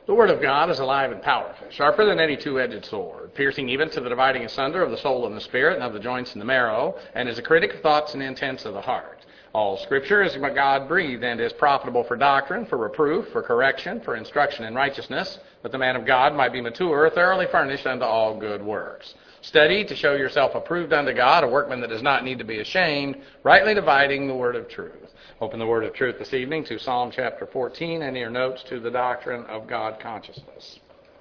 The Word of God is alive and powerful, sharper than any two-edged sword, piercing even to the dividing asunder of the soul and the spirit and of the joints and the marrow, and is a critic of thoughts and intents of the heart. All Scripture is God-breathed and is profitable for doctrine, for reproof, for correction, for instruction in righteousness, that the man of God might be mature, thoroughly furnished unto all good works. Study to show yourself approved unto God, a workman that does not need to be ashamed, rightly dividing the word of truth. Open the word of truth this evening to Psalm chapter 14 and your notes to the doctrine of God consciousness.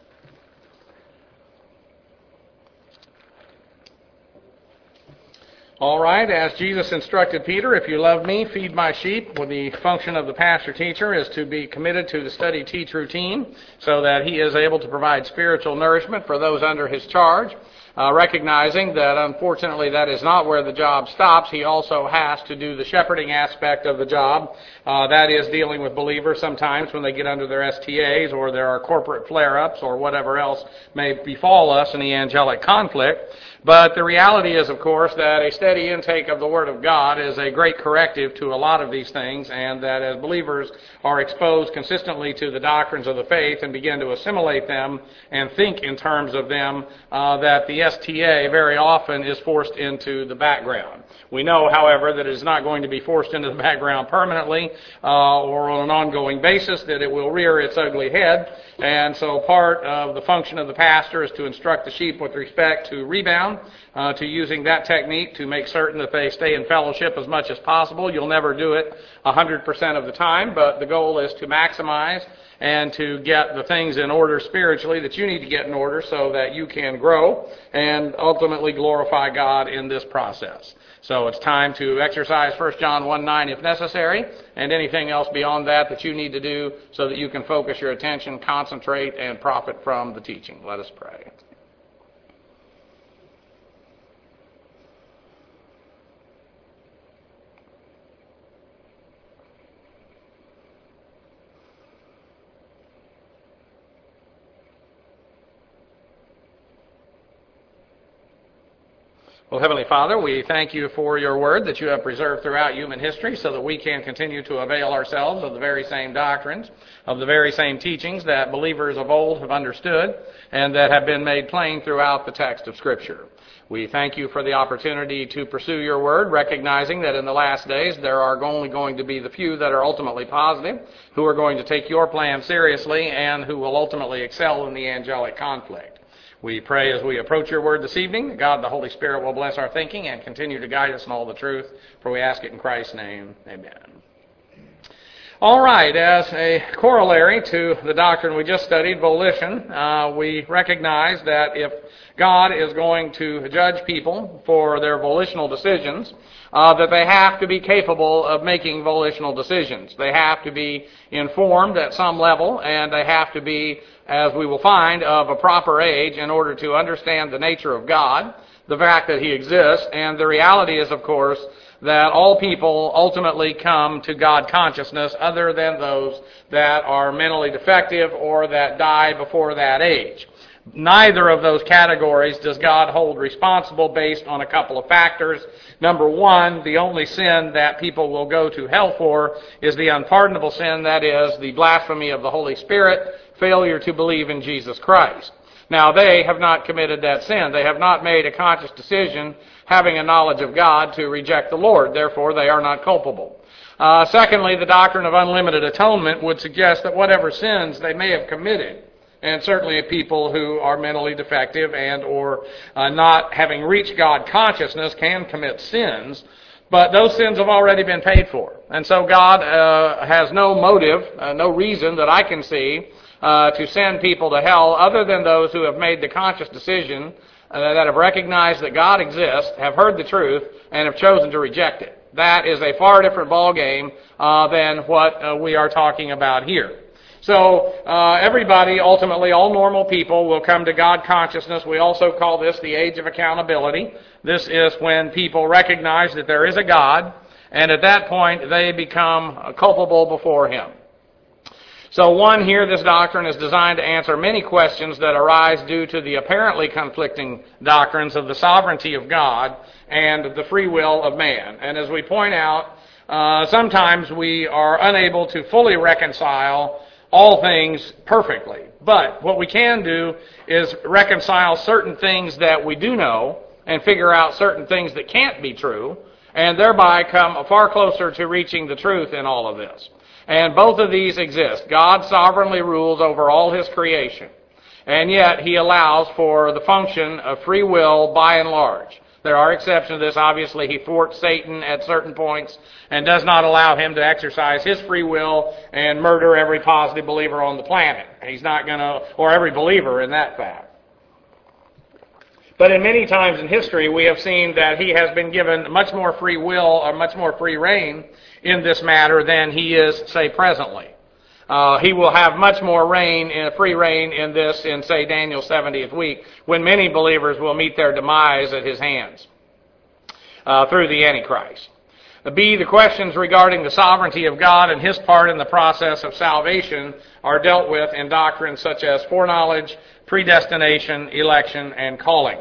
All right, as Jesus instructed Peter, if you love me, feed my sheep. Well, the function of the pastor-teacher is to be committed to the study-teach routine so that he is able to provide spiritual nourishment for those under his charge. Recognizing that, unfortunately, that is not where the job stops. He also has to do the shepherding aspect of the job. That is dealing with believers sometimes when they get under their STAs or there are corporate flare-ups or whatever else may befall us in the angelic conflict. But the reality is, of course, that a steady intake of the Word of God is a great corrective to a lot of these things, and that as believers are exposed consistently to the doctrines of the faith and begin to assimilate them and think in terms of them, that the STA very often is forced into the background. We know, however, that it is not going to be forced into the background permanently or on an ongoing basis, that it will rear its ugly head. And so part of the function of the pastor is to instruct the sheep with respect to rebound, to using that technique to make certain that they stay in fellowship as much as possible. You'll never do it 100% of the time, but the goal is to maximize and to get the things in order spiritually that you need to get in order so that you can grow and ultimately glorify God in this process. So it's time to exercise 1 John 1:9 if necessary, and anything else beyond that that you need to do so that you can focus your attention, concentrate, and profit from the teaching. Let us pray. Well, Heavenly Father, we thank you for your word that you have preserved throughout human history so that we can continue to avail ourselves of the very same doctrines, of the very same teachings that believers of old have understood and that have been made plain throughout the text of Scripture. We thank you for the opportunity to pursue your word, recognizing that in the last days there are only going to be the few that are ultimately positive, who are going to take your plan seriously and who will ultimately excel in the angelic conflict. We pray as we approach your word this evening that God the Holy Spirit will bless our thinking and continue to guide us in all the truth, for we ask it in Christ's name. Amen. All right, as a corollary to the doctrine we just studied, volition, we recognize that if God is going to judge people for their volitional decisions, that they have to be capable of making volitional decisions. They have to be informed at some level, and they have to be, as we will find, of a proper age in order to understand the nature of God, the fact that He exists, and the reality is, of course, that all people ultimately come to God consciousness other than those that are mentally defective or that die before that age. Neither of those categories does God hold responsible based on a couple of factors. Number one, the only sin that people will go to hell for is the unpardonable sin, that is, the blasphemy of the Holy Spirit, failure to believe in Jesus Christ. Now, they have not committed that sin. They have not made a conscious decision, having a knowledge of God, to reject the Lord. Therefore, they are not culpable. Secondly, the doctrine of unlimited atonement would suggest that whatever sins they may have committed, and certainly people who are mentally defective and or not having reached God consciousness can commit sins, but those sins have already been paid for. And so God has no motive, no reason that I can see to send people to hell other than those who have made the conscious decision that have recognized that God exists, have heard the truth, and have chosen to reject it. That is a far different ballgame than what we are talking about here. So everybody, ultimately, all normal people will come to God consciousness. We also call this the age of accountability. This is when people recognize that there is a God, and at that point they become culpable before Him. So one here, this doctrine is designed to answer many questions that arise due to the apparently conflicting doctrines of the sovereignty of God and the free will of man. And as we point out, sometimes we are unable to fully reconcile all things perfectly. But what we can do is reconcile certain things that we do know and figure out certain things that can't be true, and thereby come far closer to reaching the truth in all of this. And both of these exist. God sovereignly rules over all His creation, and yet He allows for the function of free will by and large. There are exceptions to this. Obviously, He thwarts Satan at certain points and does not allow him to exercise his free will and murder every positive believer on the planet. He's not going to, or every believer in that fact. But in many times in history, we have seen that He has been given much more free will or much more free reign in this matter than He is, say, presently. He will have much more free reign in this, in, say, Daniel's 70th week, when many believers will meet their demise at His hands through the Antichrist. B, the questions regarding the sovereignty of God and His part in the process of salvation are dealt with in doctrines such as foreknowledge, predestination, election, and calling.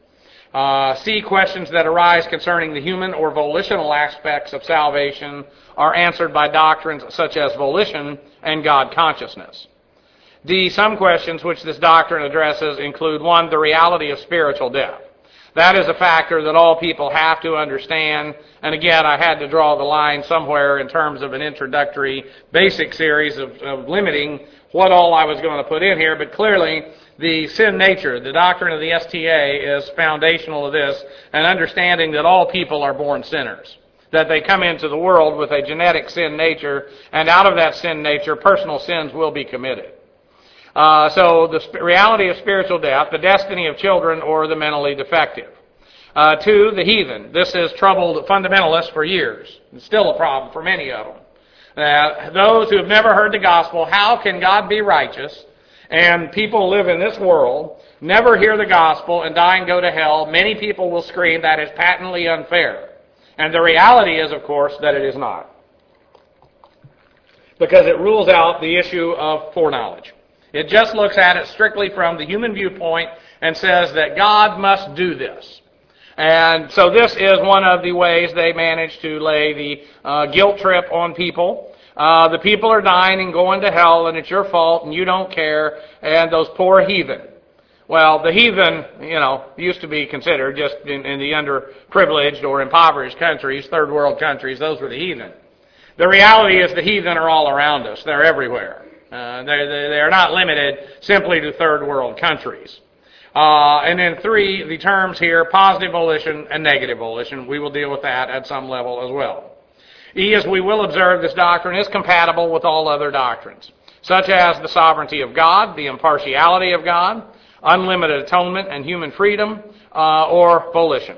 C, questions that arise concerning the human or volitional aspects of salvation are answered by doctrines such as volition and God consciousness. D, some questions which this doctrine addresses include, 1, the reality of spiritual death. That is a factor that all people have to understand. And again, I had to draw the line somewhere in terms of an introductory basic series of limiting what all I was going to put in here. But clearly, the sin nature, the doctrine of the STA is foundational to this, and understanding that all people are born sinners. That they come into the world with a genetic sin nature, and out of that sin nature, personal sins will be committed. So the reality of spiritual death, the destiny of children or the mentally defective. 2, the heathen. This has troubled fundamentalists for years. It's still a problem for many of them. Those who have never heard the gospel, how can God be righteous and people live in this world, never hear the gospel, and die and go to hell? Many people will scream that is patently unfair. And the reality is, of course, that it is not. Because it rules out the issue of foreknowledge. It just looks at it strictly from the human viewpoint and says that God must do this. And so this is one of the ways they manage to lay the guilt trip on people. The people are dying and going to hell, and it's your fault, and you don't care, and those poor heathen. Well, the heathen, used to be considered just in the underprivileged or impoverished countries, third world countries, those were the heathen. The reality is the heathen are all around us. They're everywhere. They are not limited simply to third world countries. And then 3, the terms here, positive volition and negative volition. We will deal with that at some level as well. E, as we will observe, this doctrine is compatible with all other doctrines, such as the sovereignty of God, the impartiality of God, unlimited atonement and human freedom, or volition.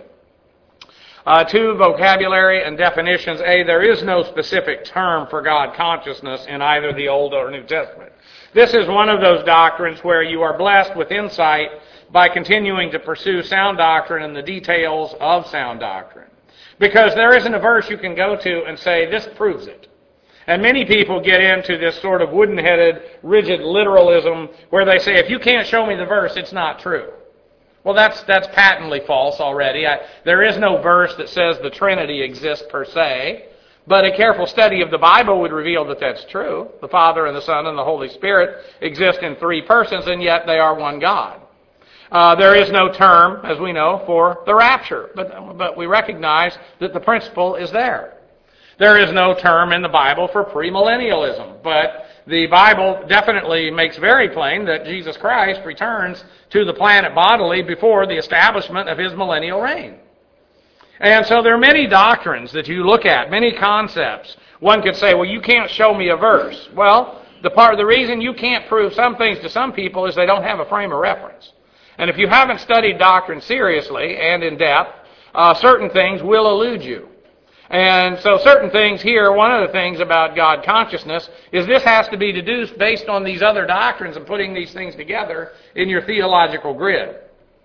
2, vocabulary and definitions. A, there is no specific term for God consciousness in either the Old or New Testament. This is one of those doctrines where you are blessed with insight by continuing to pursue sound doctrine and the details of sound doctrine. Because there isn't a verse you can go to and say, this proves it. And many people get into this sort of wooden-headed, rigid literalism where they say, if you can't show me the verse, it's not true. Well, that's patently false already. There is no verse that says the Trinity exists per se, but a careful study of the Bible would reveal that that's true. The Father and the Son and the Holy Spirit exist in 3 persons, and yet they are one God. There is no term, as we know, for the rapture, but we recognize that the principle is there. There is no term in the Bible for premillennialism, but the Bible definitely makes very plain that Jesus Christ returns to the planet bodily before the establishment of His millennial reign. And so there are many doctrines that you look at, many concepts. One could say, well, you can't show me a verse. Well, the reason you can't prove some things to some people is they don't have a frame of reference. And if you haven't studied doctrine seriously and in depth, certain things will elude you. And so certain things here, one of the things about God consciousness is this has to be deduced based on these other doctrines and putting these things together in your theological grid.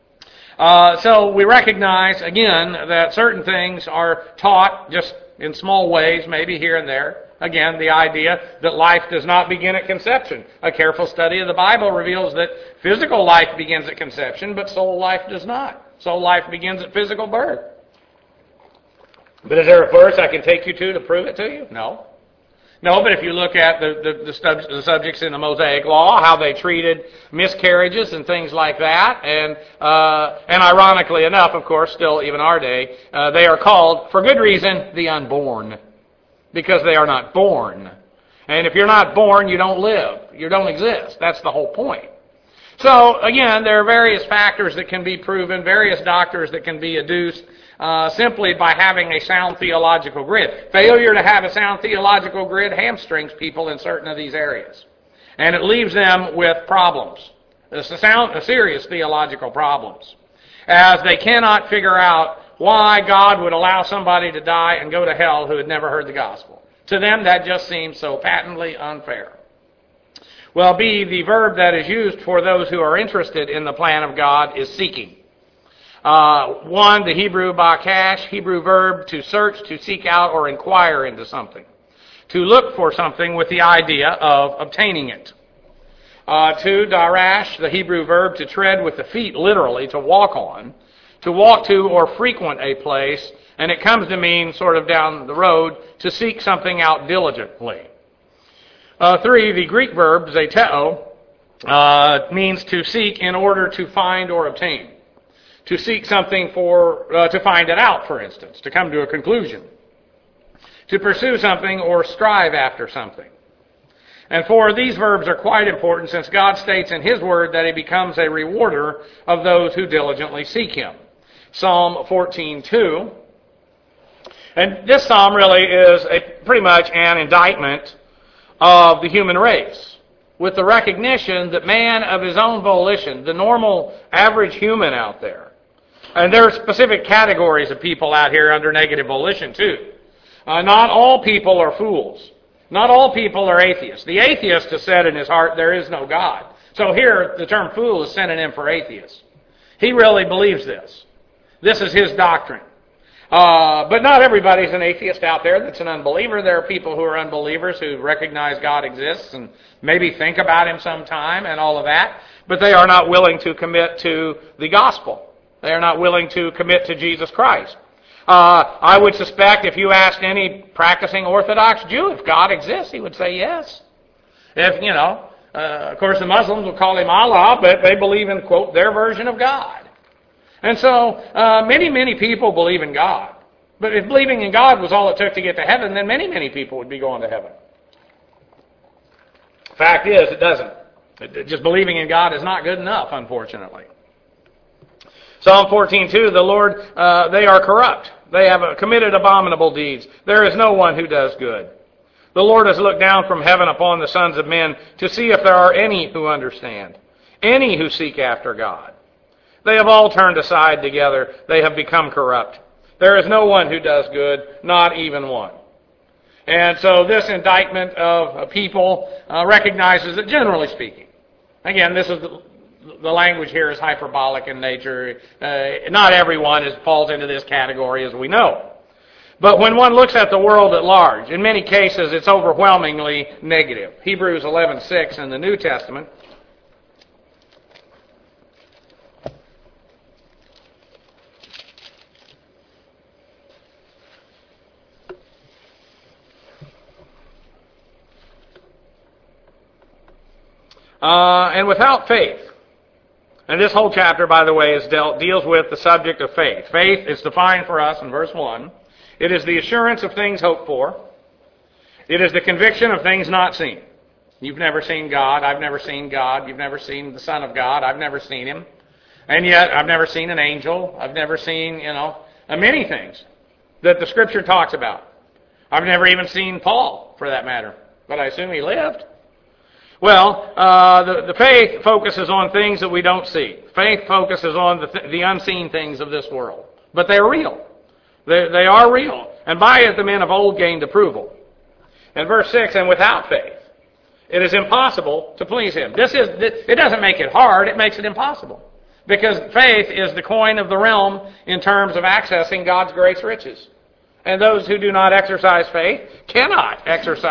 So we recognize, again, that certain things are taught just in small ways, maybe here and there. Again, the idea that life does not begin at conception. A careful study of the Bible reveals that physical life begins at conception, but soul life does not. Soul life begins at physical birth. But is there a verse I can take you to prove it to you? No. No, but if you look at the subjects in the Mosaic Law, how they treated miscarriages and things like that, and ironically enough, of course, still even our day, they are called, for good reason, the unborn, because they are not born. And if you're not born, you don't live. You don't exist. That's the whole point. So, again, there are various factors that can be proven, various doctors that can be adduced, simply by having a sound theological grid. Failure to have a sound theological grid hamstrings people in certain of these areas. And it leaves them with problems. Serious theological problems. As they cannot figure out why God would allow somebody to die and go to hell who had never heard the gospel. To them, that just seems so patently unfair. Well, B, the verb that is used for those who are interested in the plan of God is seeking. One, the Hebrew bakash, Hebrew verb to search, to seek out, or inquire into something. To look for something with the idea of obtaining it. Two, darash, the Hebrew verb to tread with the feet, literally, to walk on. To walk to or frequent a place, and it comes to mean, sort of down the road, to seek something out diligently. Three, the Greek verb, zeteo, means to seek in order to find or obtain. To seek something to find it out, for instance, to come to a conclusion. To pursue something or strive after something. And four, these verbs are quite important since God states in His Word that He becomes a rewarder of those who diligently seek Him. Psalm 14:2. And this psalm really is pretty much an indictment of the human race, with the recognition that man of his own volition, the normal average human out there, and there are specific categories of people out here under negative volition too. Not all people are fools. Not all people are atheists. The atheist has said in his heart, there is no God. So here, the term fool is synonym for atheist. He really believes this. This is his doctrine. But not everybody's an atheist out there that's an unbeliever. There are people who are unbelievers who recognize God exists and maybe think about Him sometime and all of that. But they are not willing to commit to the gospel. They are not willing to commit to Jesus Christ. I would suspect if you asked any practicing Orthodox Jew if God exists, he would say yes. If, of course the Muslims will call Him Allah, but they believe in, quote, their version of God. And so, many people believe in God. But if believing in God was all it took to get to heaven, then many people would be going to heaven. Fact is, it doesn't. Just believing in God is not good enough, unfortunately. Psalm 14:2, the Lord, they are corrupt. They have committed abominable deeds. There is no one who does good. The Lord has looked down from heaven upon the sons of men to see if there are any who understand, any who seek after God. They have all turned aside together. They have become corrupt. There is no one who does good, not even one. And so this indictment of people recognizes that, generally speaking, again, this is the language here is hyperbolic in nature. Not everyone falls into this category, as we know. But when one looks at the world at large, in many cases it's overwhelmingly negative. Hebrews 11:6 in the New Testament. And without faith, and this whole chapter, by the way, deals with the subject of faith. Faith is defined for us in verse 1. It is the assurance of things hoped for. It is the conviction of things not seen. You've never seen God. I've never seen God. You've never seen the Son of God. I've never seen Him. And yet, I've never seen an angel. I've never seen, many things that the Scripture talks about. I've never even seen Paul, for that matter. But I assume he lived. Well, the faith focuses on things that we don't see. Faith focuses on the unseen things of this world. But they're real. They are real. And by it the men of old gained approval. In verse 6, and without faith, it is impossible to please Him. It doesn't make it hard, it makes it impossible. Because faith is the coin of the realm in terms of accessing God's grace riches. And those who do not exercise faith cannot access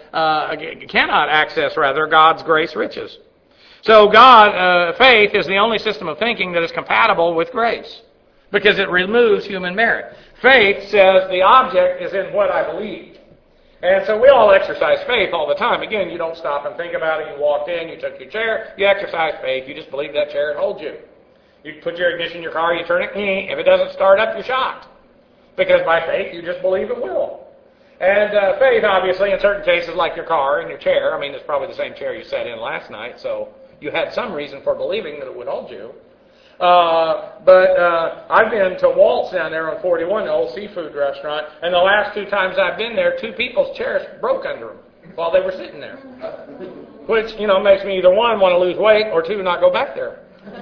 God's grace riches. So faith is the only system of thinking that is compatible with grace, because it removes human merit. Faith says the object is in what I believe. And so we all exercise faith all the time. Again, you don't stop and think about it. You walked in, you took your chair, you exercise faith. You just believe that chair holds you. You put your ignition in your car, you turn it, if it doesn't start up, you're shocked. Because by faith, you just believe it will. And faith, obviously, in certain cases, like your car and your chair, I mean, it's probably the same chair you sat in last night, so you had some reason for believing that it would hold you. But I've been to Walt's down there on 41, the old seafood restaurant, and the last 2 times I've been there, 2 people's chairs broke under them while they were sitting there. Which, makes me either 1, want to lose weight, or 2, not go back there.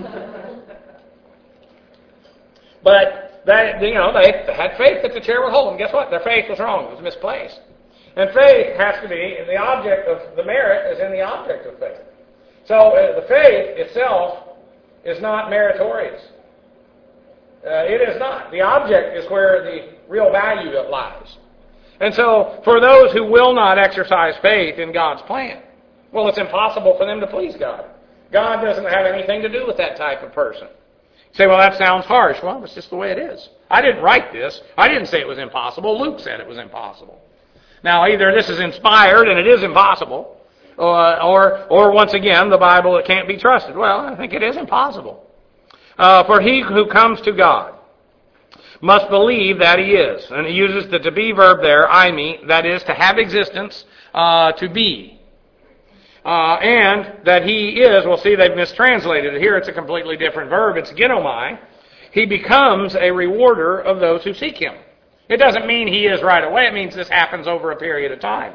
But, they had faith that the chair would hold them. Guess what? Their faith was wrong. It was misplaced. And faith has to be, the object of the merit is in the object of faith. So the faith itself is not meritorious. It is not. The object is where the real value lies. And so, for those who will not exercise faith in God's plan, well, it's impossible for them to please God. God doesn't have anything to do with that type of person. You say, well, that sounds harsh. Well, it's just the way it is. I didn't write this. I didn't say it was impossible. Luke said it was impossible. Now, either this is inspired and it is impossible, or once again, the Bible, it can't be trusted. Well, I think it is impossible. For he who comes to God must believe that he is. And he uses the to be verb there, eimi, that is, to have existence, to be. And that he is, well, see, they've mistranslated it here. It's a completely different verb. It's genomai. He becomes a rewarder of those who seek him. It doesn't mean he is right away. It means this happens over a period of time.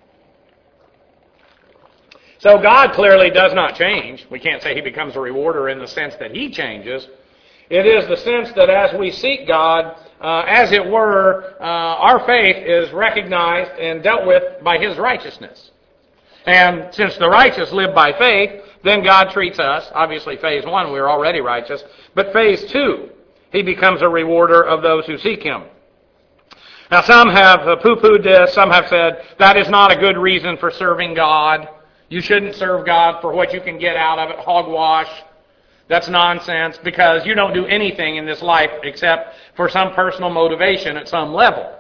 So God clearly does not change. We can't say he becomes a rewarder in the sense that he changes. It is the sense that as we seek God, as it were, our faith is recognized and dealt with by his righteousness. And since the righteous live by faith, then God treats us, obviously phase 1, we're already righteous, but phase 2, he becomes a rewarder of those who seek him. Now some have poo-pooed this, some have said that is not a good reason for serving God. You shouldn't serve God for what you can get out of it, hogwash. That's nonsense, because you don't do anything in this life except for some personal motivation at some level.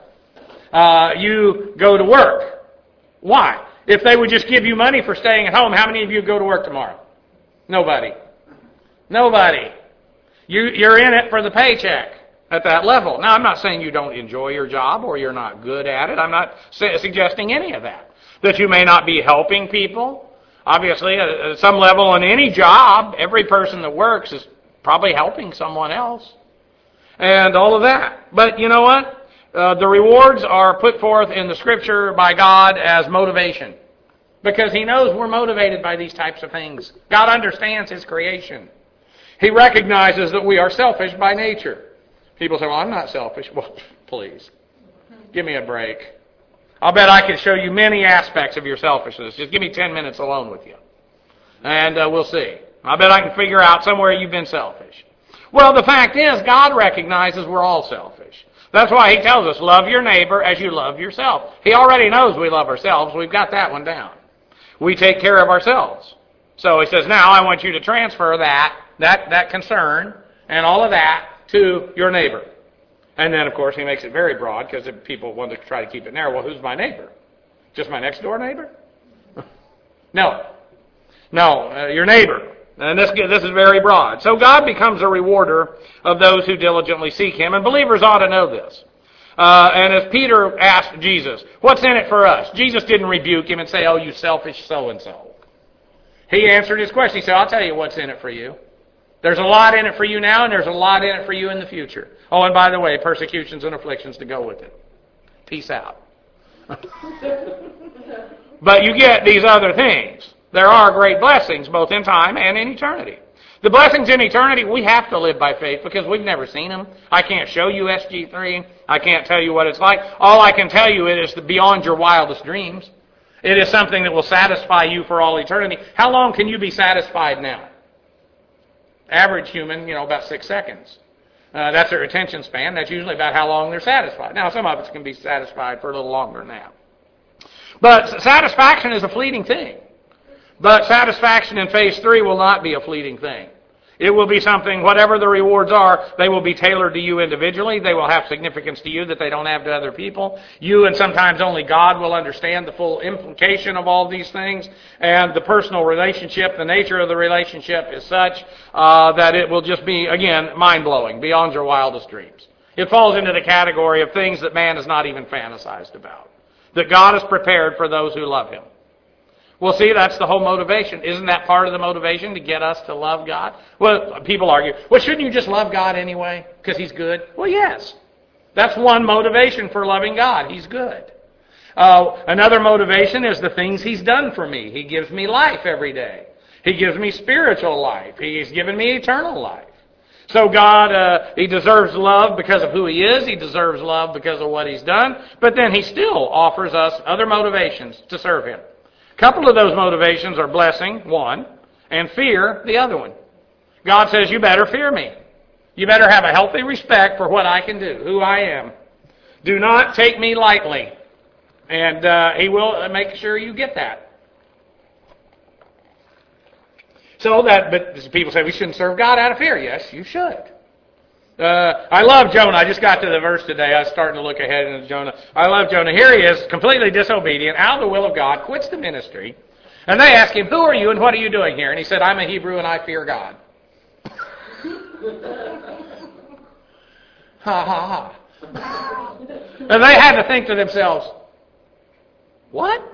You go to work. Why? If they would just give you money for staying at home, how many of you go to work tomorrow? Nobody. Nobody. You're in it for the paycheck at that level. Now, I'm not saying you don't enjoy your job or you're not good at it. I'm not suggesting any of that. That you may not be helping people. Obviously, at some level in any job, every person that works is probably helping someone else. And all of that. But you know what? The rewards are put forth in the Scripture by God as motivation. Because he knows we're motivated by these types of things. God understands his creation. He recognizes that we are selfish by nature. People say, well, I'm not selfish. Well, please. Give me a break. I'll bet I can show you many aspects of your selfishness. Just give me 10 minutes alone with you. And we'll see. I bet I can figure out somewhere you've been selfish. Well, the fact is, God recognizes we're all selfish. That's why he tells us, love your neighbor as you love yourself. He already knows we love ourselves. We've got that one down. We take care of ourselves. So he says, now I want you to transfer that concern and all of that to your neighbor. And then, of course, he makes it very broad because people want to try to keep it narrow. Well, who's my neighbor? Just my next door neighbor? No, your neighbor. And this is very broad. So God becomes a rewarder of those who diligently seek him. And believers ought to know this. And as Peter asked Jesus, what's in it for us? Jesus didn't rebuke him and say, oh, you selfish so-and-so. He answered his question. He said, I'll tell you what's in it for you. There's a lot in it for you now, and there's a lot in it for you in the future. Oh, and by the way, persecutions and afflictions to go with it. Peace out. But you get these other things. There are great blessings, both in time and in eternity. The blessings in eternity, we have to live by faith because we've never seen them. I can't show you SG3. I can't tell you what it's like. All I can tell you is beyond your wildest dreams. It is something that will satisfy you for all eternity. How long can you be satisfied now? Average human, about 6 seconds. That's their attention span. That's usually about how long they're satisfied. Now, some of us can be satisfied for a little longer than that. But satisfaction is a fleeting thing. But satisfaction in phase 3 will not be a fleeting thing. It will be something, whatever the rewards are, they will be tailored to you individually. They will have significance to you that they don't have to other people. You and sometimes only God will understand the full implication of all these things. And the personal relationship, the nature of the relationship is such that it will just be, again, mind-blowing, beyond your wildest dreams. It falls into the category of things that man has not even fantasized about, that God has prepared for those who love Him. Well, see, that's the whole motivation. Isn't that part of the motivation, to get us to love God? Well, people argue, well, shouldn't you just love God anyway because He's good? Well, yes. That's one motivation for loving God. He's good. Another motivation is the things He's done for me. He gives me life every day. He gives me spiritual life. He's given me eternal life. So God, He deserves love because of who He is. He deserves love because of what He's done. But then He still offers us other motivations to serve Him. A couple of those motivations are blessing, one, and fear, the other one. God says, you better fear me. You better have a healthy respect for what I can do, who I am. Do not take me lightly. And He will make sure you get that. But people say we shouldn't serve God out of fear. Yes, you should. I love Jonah. I just got to the verse today. I was starting to look ahead into Jonah. I love Jonah. Here he is, completely disobedient, out of the will of God, quits the ministry. And they ask him, who are you and what are you doing here? And he said, I'm a Hebrew and I fear God. Ha, ha, ha. And they had to think to themselves, what?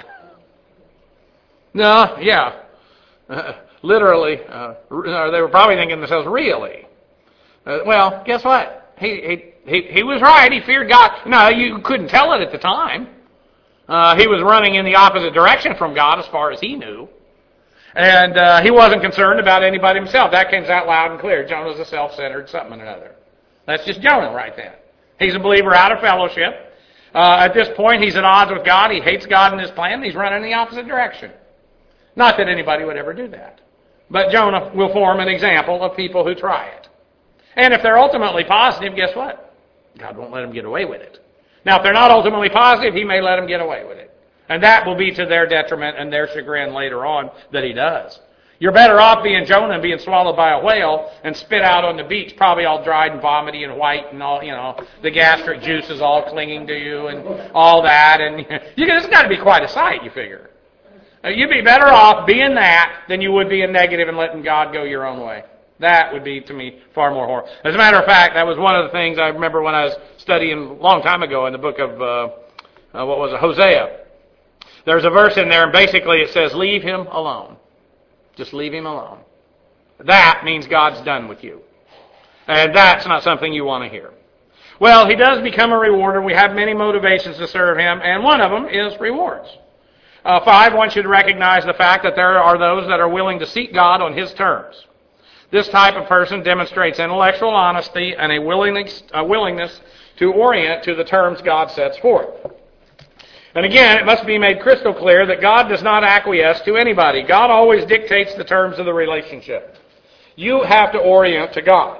No, yeah. Literally. They were probably thinking to themselves, really? Well, guess what? He was right. He feared God. No, you couldn't tell it at the time. He was running in the opposite direction from God as far as he knew. And he wasn't concerned about anybody himself. That comes out loud and clear. Jonah's a self-centered something or another. That's just Jonah right then. He's a believer out of fellowship. At this point, he's at odds with God. He hates God and His plan. He's running in the opposite direction. Not that anybody would ever do that. But Jonah will form an example of people who try it. And if they're ultimately positive, guess what? God won't let them get away with it. Now, if they're not ultimately positive, He may let them get away with it. And that will be to their detriment and their chagrin later on that He does. You're better off being Jonah and being swallowed by a whale and spit out on the beach, probably all dried and vomity and white and all, the gastric juices all clinging to you and all that. And it's got to be quite a sight, you figure. You'd be better off being that than you would being negative and letting God go your own way. That would be, to me, far more horrible. As a matter of fact, that was one of the things I remember when I was studying a long time ago in the book of, Hosea. There's a verse in there, and basically it says, leave him alone. Just leave him alone. That means God's done with you. And that's not something you want to hear. Well, He does become a rewarder. We have many motivations to serve Him, and one of them is rewards. 5, one should recognize the fact that there are those that are willing to seek God on His terms. This type of person demonstrates intellectual honesty and a willingness to orient to the terms God sets forth. And again, it must be made crystal clear that God does not acquiesce to anybody. God always dictates the terms of the relationship. You have to orient to God.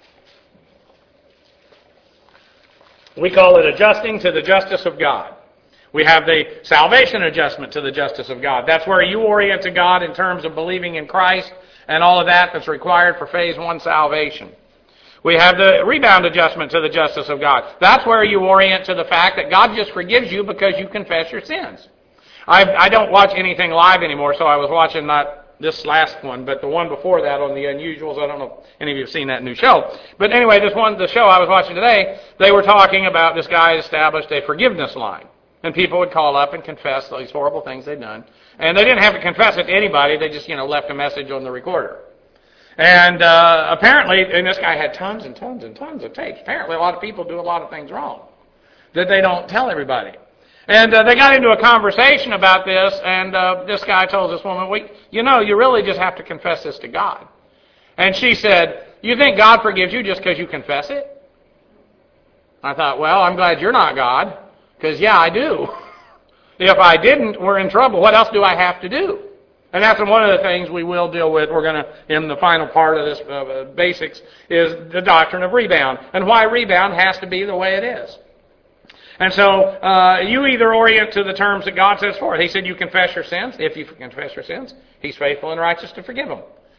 We call it adjusting to the justice of God. We have the salvation adjustment to the justice of God. That's where you orient to God in terms of believing in Christ and all of that that's required for phase 1 salvation. We have the rebound adjustment to the justice of God. That's where you orient to the fact that God just forgives you because you confess your sins. I don't watch anything live anymore, so I was watching not this last one, but the one before that on The Unusuals. I don't know if any of you have seen that new show. But anyway, the show I was watching today, they were talking about this guy established a forgiveness line. And people would call up and confess these horrible things they'd done. And they didn't have to confess it to anybody. They just, left a message on the recorder. And apparently, and this guy had tons and tons and tons of tapes. Apparently, a lot of people do a lot of things wrong that they don't tell everybody. And they got into a conversation about this, and this guy told this woman, you really just have to confess this to God. And she said, you think God forgives you just because you confess it? I thought, well, I'm glad you're not God. Because, yeah, I do. If I didn't, we're in trouble. What else do I have to do? And that's one of the things we will deal with. We're going to, in the final part of this basics, is the doctrine of rebound. And why rebound has to be the way it is. And so, you either orient to the terms that God sets forth. He said you confess your sins. If you confess your sins, He's faithful and righteous to forgive them.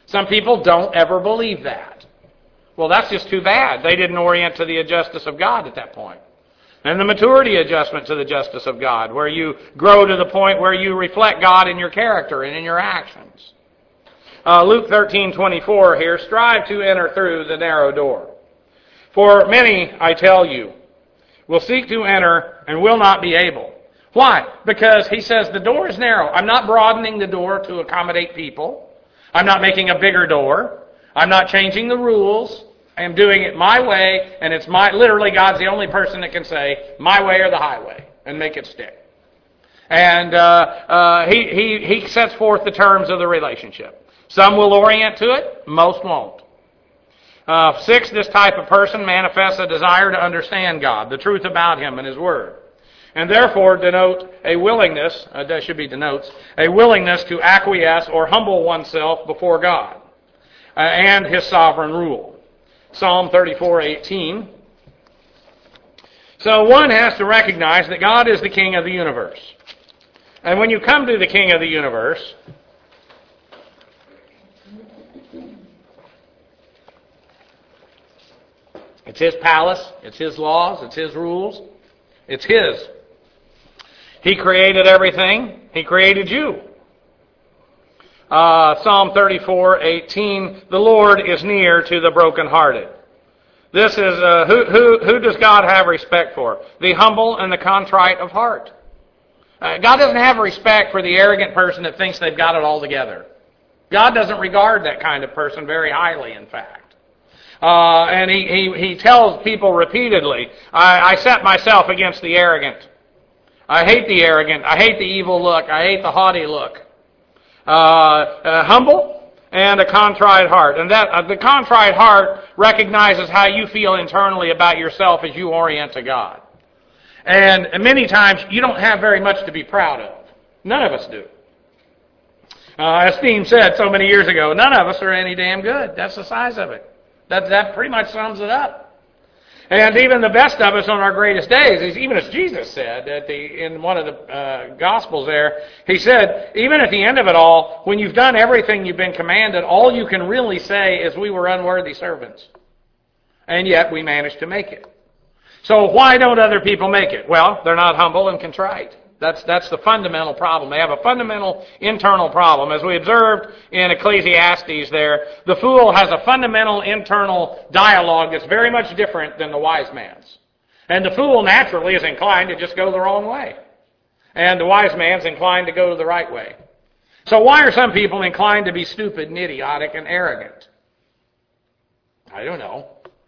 Some people don't ever believe that. Well, that's just too bad. They didn't orient to the justice of God at that point. And the maturity adjustment to the justice of God, where you grow to the point where you reflect God in your character and in your actions. Luke 13:24 here, strive to enter through the narrow door. For many, I tell you, will seek to enter and will not be able. Why? Because he says the door is narrow. I'm not broadening the door to accommodate people. I'm not making a bigger door. I'm not changing the rules. I am doing it my way, and it's literally God's the only person that can say, my way or the highway, and make it stick. And he sets forth the terms of the relationship. Some will orient to it, most won't. 6, this type of person manifests a desire to understand God, the truth about Him and His Word, and therefore denote a willingness, that should be denotes, a willingness to acquiesce or humble oneself before God and His sovereign rule. Psalm 34:18. So one has to recognize that God is the King of the universe. And when you come to the King of the universe, it's His palace, it's His laws, it's His rules, it's His. He created everything. He created you. Psalm 34:18, the Lord is near to the brokenhearted. This is, who does God have respect for? The humble and the contrite of heart. God doesn't have respect for the arrogant person that thinks they've got it all together. God doesn't regard that kind of person very highly, in fact. And he tells people repeatedly, I set myself against the arrogant. I hate the arrogant. I hate the evil look. I hate the haughty look. Humble and a contrite heart. And that the contrite heart recognizes how you feel internally about yourself as you orient to God. And many times you don't have very much to be proud of. None of us do. As Steen said so many years ago, none of us are any damn good. That's the size of it. That pretty much sums it up. And even the best of us on our greatest days, even as Jesus said in one of the Gospels there, He said, even at the end of it all, when you've done everything you've been commanded, all you can really say is we were unworthy servants. And yet we managed to make it. So why don't other people make it? Well, they're not humble and contrite. That's the fundamental problem. They have a fundamental internal problem. As we observed in Ecclesiastes there, the fool has a fundamental internal dialogue that's very much different than the wise man's. And the fool naturally is inclined to just go the wrong way. And the wise man's inclined to go the right way. So why are some people inclined to be stupid and idiotic and arrogant? I don't know.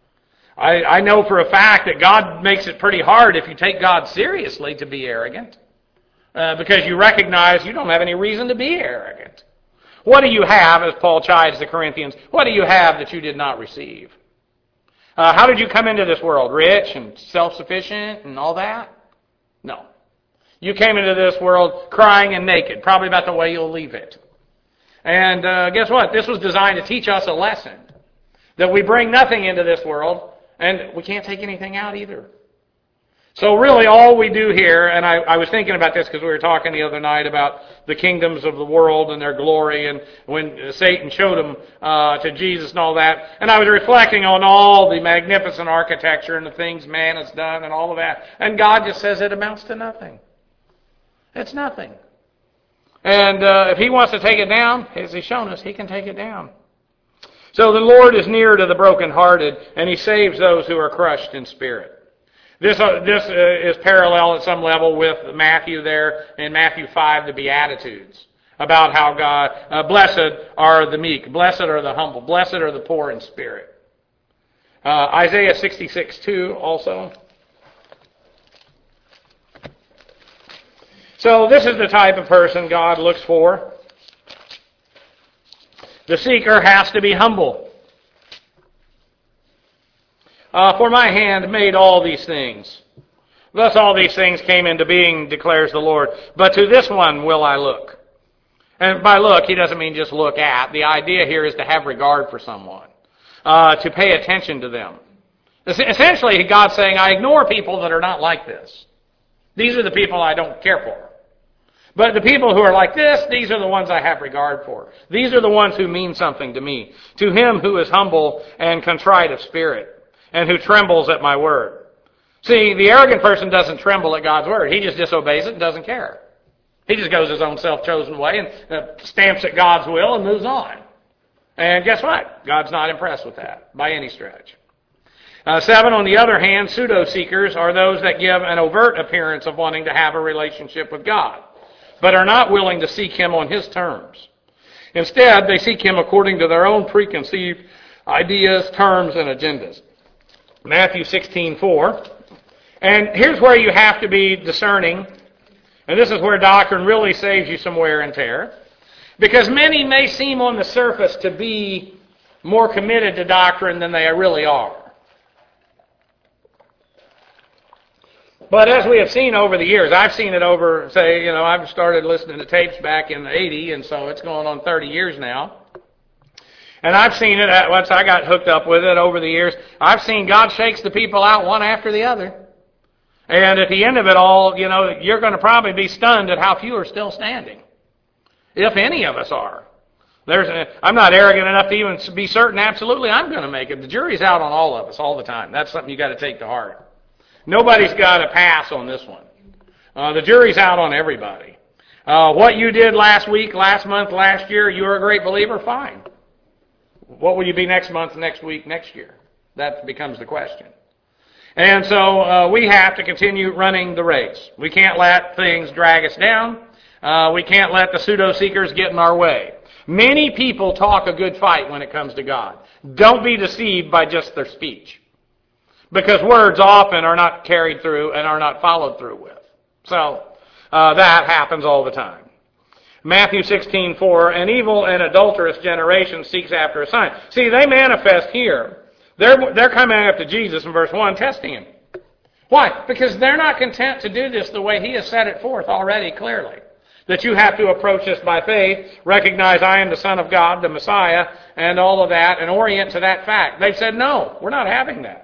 I know for a fact that God makes it pretty hard if you take God seriously to be arrogant. Because you recognize you don't have any reason to be arrogant. What do you have, as Paul chides the Corinthians, what do you have that you did not receive? How did you come into this world? Rich and self-sufficient and all that? No. You came into this world crying and naked, probably about the way you'll leave it. And guess what? This was designed to teach us a lesson. That we bring nothing into this world, and we can't take anything out either. So really all we do here, and I was thinking about this because we were talking the other night about the kingdoms of the world and their glory, and when Satan showed them to Jesus and all that, and I was reflecting on all the magnificent architecture and the things man has done and all of that, and God just says it amounts to nothing. It's nothing. And if He wants to take it down, as He's shown us, He can take it down. So the Lord is near to the brokenhearted, and He saves those who are crushed in spirit. This is parallel at some level with Matthew there in Matthew 5, the Beatitudes, about how God, blessed are the meek, blessed are the humble, blessed are the poor in spirit. Isaiah 66:2 also. So this is the type of person God looks for. The seeker has to be humble. For my hand made all these things. Thus all these things came into being, declares the Lord. But to this one will I look. And by look, He doesn't mean just look at. The idea here is to have regard for someone. To pay attention to them. Essentially, God's saying, I ignore people that are not like this. These are the people I don't care for. But the people who are like this, these are the ones I have regard for. These are the ones who mean something to me. To him who is humble and contrite of spirit, and who trembles at my word. See, the arrogant person doesn't tremble at God's word. He just disobeys it and doesn't care. He just goes his own self-chosen way and stamps at God's will and moves on. And guess what? God's not impressed with that by any stretch. 7, on the other hand, pseudo-seekers are those that give an overt appearance of wanting to have a relationship with God, but are not willing to seek him on his terms. Instead, they seek him according to their own preconceived ideas, terms, and agendas. Matthew 16:4. And here's where you have to be discerning, and this is where doctrine really saves you some wear and tear, because many may seem on the surface to be more committed to doctrine than they really are. But as we have seen over the years, I've seen it over, say, I've started listening to tapes back in '80, and so it's going on 30 years now. And I've seen it, once I got hooked up with it over the years, I've seen God shakes the people out one after the other. And at the end of it all, you're going to probably be stunned at how few are still standing. If any of us are. I'm not arrogant enough to even be certain absolutely I'm going to make it. The jury's out on all of us all the time. That's something you got to take to heart. Nobody's got a pass on this one. The jury's out on everybody. What you did last week, last month, last year, you were a great believer, fine. What will you be next month, next week, next year? That becomes the question. And so we have to continue running the race. We can't let things drag us down. We can't let the pseudo-seekers get in our way. Many people talk a good fight when it comes to God. Don't be deceived by just their speech. Because words often are not carried through and are not followed through with. So that happens all the time. Matthew 16:4, an evil and adulterous generation seeks after a sign. See, they manifest here. They're coming after Jesus in verse 1, testing him. Why? Because they're not content to do this the way he has set it forth already clearly. That you have to approach this by faith, recognize I am the Son of God, the Messiah, and all of that, and orient to that fact. They've said, no, we're not having that.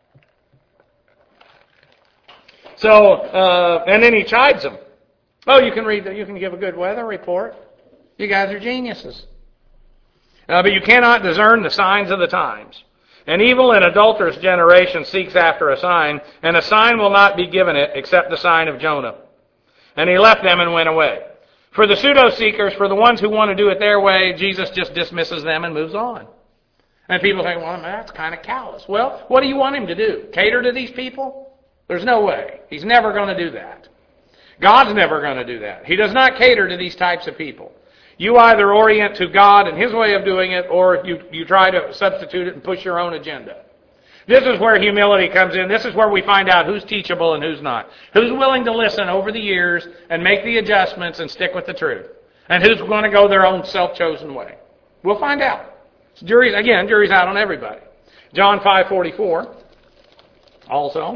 So, and then he chides them. Oh, you can give a good weather report. You guys are geniuses. But you cannot discern the signs of the times. An evil and adulterous generation seeks after a sign, and a sign will not be given it except the sign of Jonah. And he left them and went away. For the pseudo-seekers, for the ones who want to do it their way, Jesus just dismisses them and moves on. And people think, well, that's kind of callous. Well, what do you want him to do? Cater to these people? There's no way. He's never going to do that. God's never going to do that. He does not cater to these types of people. You either orient to God and his way of doing it, or you try to substitute it and push your own agenda. This is where humility comes in. This is where we find out who's teachable and who's not. Who's willing to listen over the years and make the adjustments and stick with the truth. And who's going to go their own self-chosen way. We'll find out. Jury's out on everybody. John 5:44 also.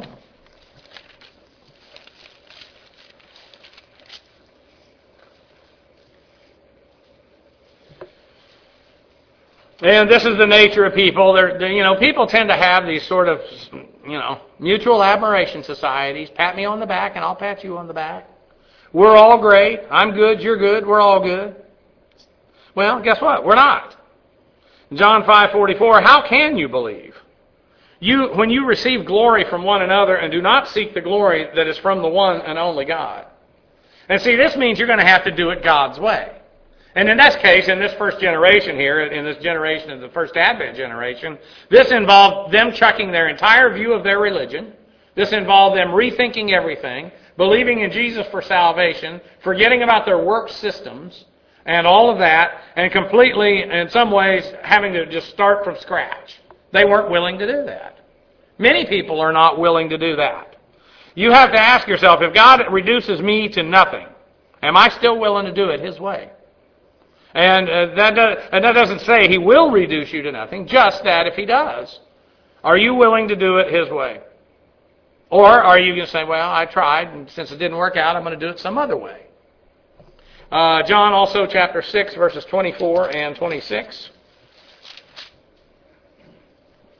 And this is the nature of people. People tend to have these sort of, mutual admiration societies. Pat me on the back and I'll pat you on the back. We're all great. I'm good. You're good. We're all good. Well, guess what? We're not. John 5:44, how can you believe? When you receive glory from one another and do not seek the glory that is from the one and only God. And see, this means you're going to have to do it God's way. And in this case, in this first generation here, in this generation of the first Advent generation, this involved them chucking their entire view of their religion. This involved them rethinking everything, believing in Jesus for salvation, forgetting about their work systems, and all of that, and completely, in some ways, having to just start from scratch. They weren't willing to do that. Many people are not willing to do that. You have to ask yourself, if God reduces me to nothing, am I still willing to do it his way? And that doesn't say he will reduce you to nothing, just that if he does, are you willing to do it his way? Or are you going to say, well, I tried, and since it didn't work out, I'm going to do it some other way? John also chapter 6, verses 24 and 26.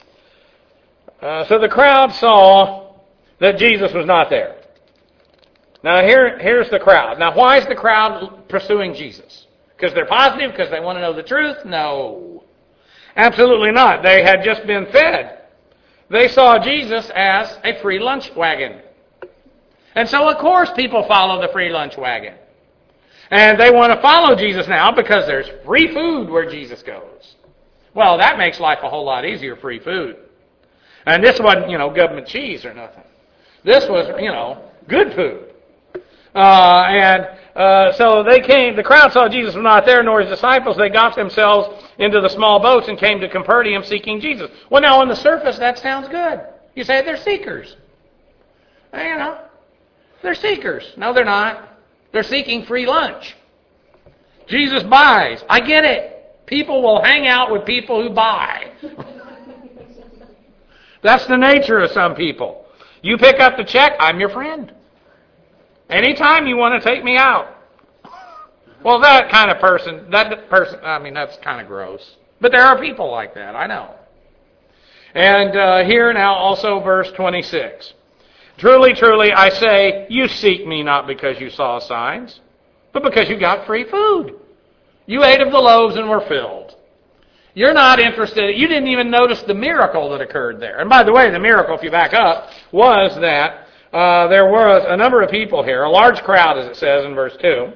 So the crowd saw that Jesus was not there. Now here's the crowd. Now why is the crowd pursuing Jesus? Because they're positive? Because they want to know the truth? No. Absolutely not. They had just been fed. They saw Jesus as a free lunch wagon. And so of course people follow the free lunch wagon. And they want to follow Jesus now because there's free food where Jesus goes. Well, that makes life a whole lot easier, free food. And this wasn't, government cheese or nothing. This was, good food. So they came, the crowd saw Jesus was not there, nor his disciples. They got themselves into the small boats and came to Capernaum seeking Jesus. Well, now on the surface, that sounds good. You say they're seekers. They're seekers. No, they're not. They're seeking free lunch. Jesus buys. I get it. People will hang out with people who buy. That's the nature of some people. You pick up the check, I'm your friend. Anytime you want to take me out. Well, that person, that's kind of gross. But there are people like that, I know. And here now also verse 26. Truly, truly, I say, you seek me not because you saw signs, but because you got free food. You ate of the loaves and were filled. You're not interested. You didn't even notice the miracle that occurred there. And by the way, the miracle, if you back up, was that there was a number of people here, a large crowd, as it says in verse 2.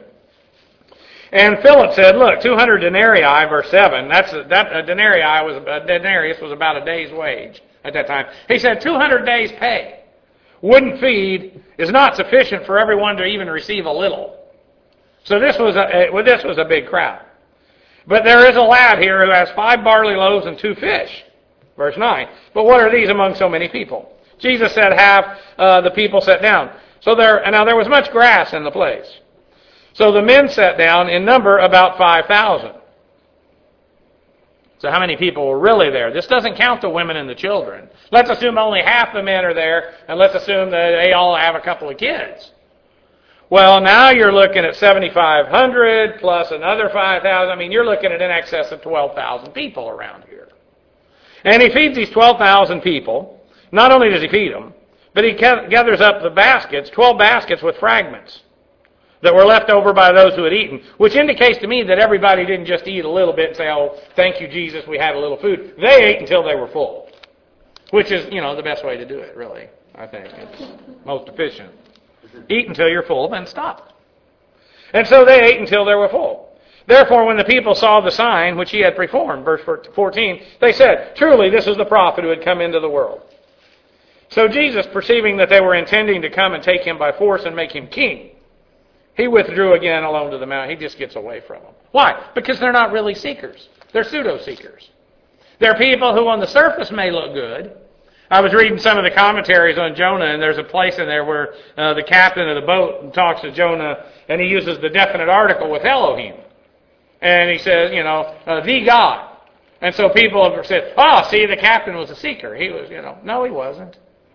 And Philip said, look, 200 denarii, verse 7. A denarius was about a day's wage at that time. He said 200 days' pay. Wooden feed is not sufficient for everyone to even receive a little. So this was a big crowd. But there is a lad here who has 5 barley loaves and 2 fish. Verse 9. But what are these among so many people? Jesus said, have the people sat down. Now there was much grass in the place. So the men sat down, in number about 5,000. So how many people were really there? This doesn't count the women and the children. Let's assume only half the men are there, and let's assume that they all have a couple of kids. Well, now you're looking at 7,500 plus another 5,000. You're looking at in excess of 12,000 people around here. And he feeds these 12,000 people. Not only does he feed them, but he gathers up the baskets, 12 baskets with fragments that were left over by those who had eaten, which indicates to me that everybody didn't just eat a little bit and say, oh, thank you, Jesus, we had a little food. They ate until they were full, which is, the best way to do it, really, I think. It's most efficient. Eat until you're full, then stop. And so they ate until they were full. Therefore, when the people saw the sign which he had performed, verse 14, they said, truly, this is the prophet who had come into the world. So Jesus, perceiving that they were intending to come and take him by force and make him king, he withdrew again alone to the mountain. He just gets away from them. Why? Because they're not really seekers. They're pseudo-seekers. They're people who on the surface may look good. I was reading some of the commentaries on Jonah, and there's a place in there where the captain of the boat talks to Jonah, and he uses the definite article with Elohim. And he says, the God. And so people have said, see, the captain was a seeker. He was, no, he wasn't.